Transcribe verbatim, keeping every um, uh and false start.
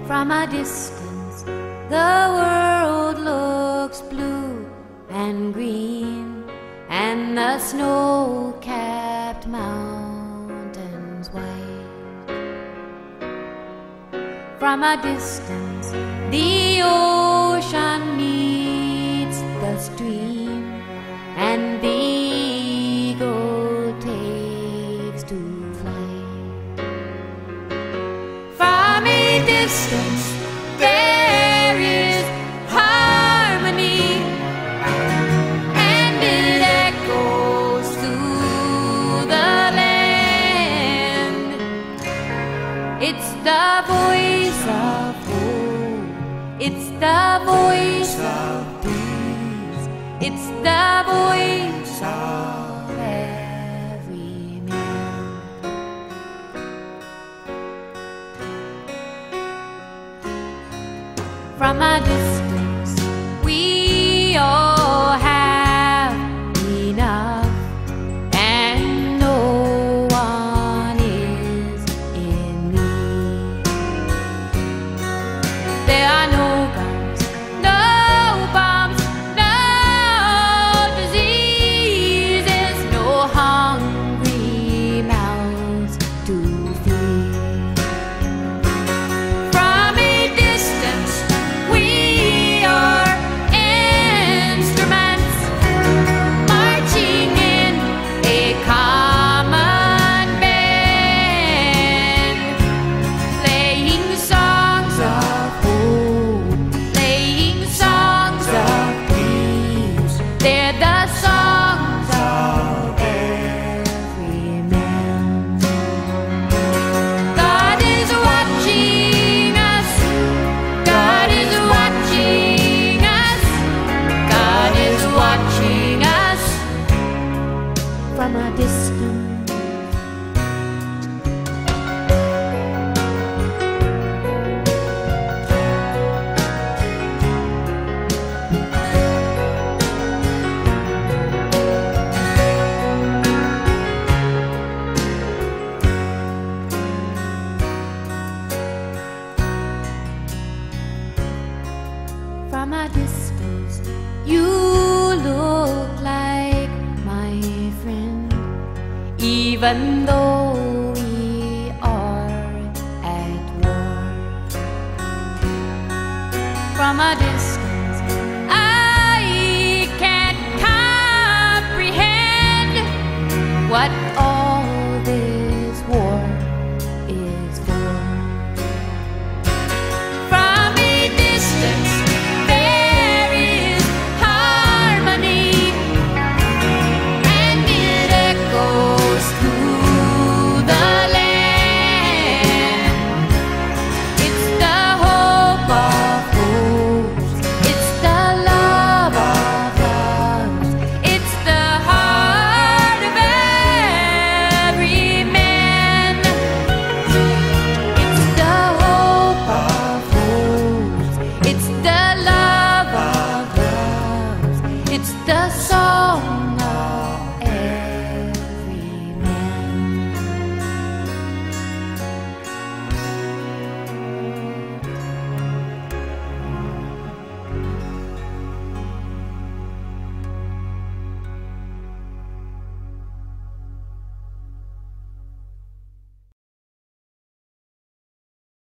From a distance, the world looks blue and green, and the snow-capped mountains white. From a distance, the ocean meets the stream, and the eagle takes to flight. From a distance, there is harmony, and it echoes through the land. It's the voice of hope, it's the voice of peace, it's the voice of every man. From a distance, we all have enough, and no one is in need. There are no guns, no bombs, no diseases, no hungry mouths to feed. From a distance, we are instruments marching in a common band, playing songs of hope, playing songs of peace. They're the songs of every man. God is watching us, God is watching us, God is watching us from a distance. From a distance, you look like my friend, even though we are at war. From a distance, I can't comprehend what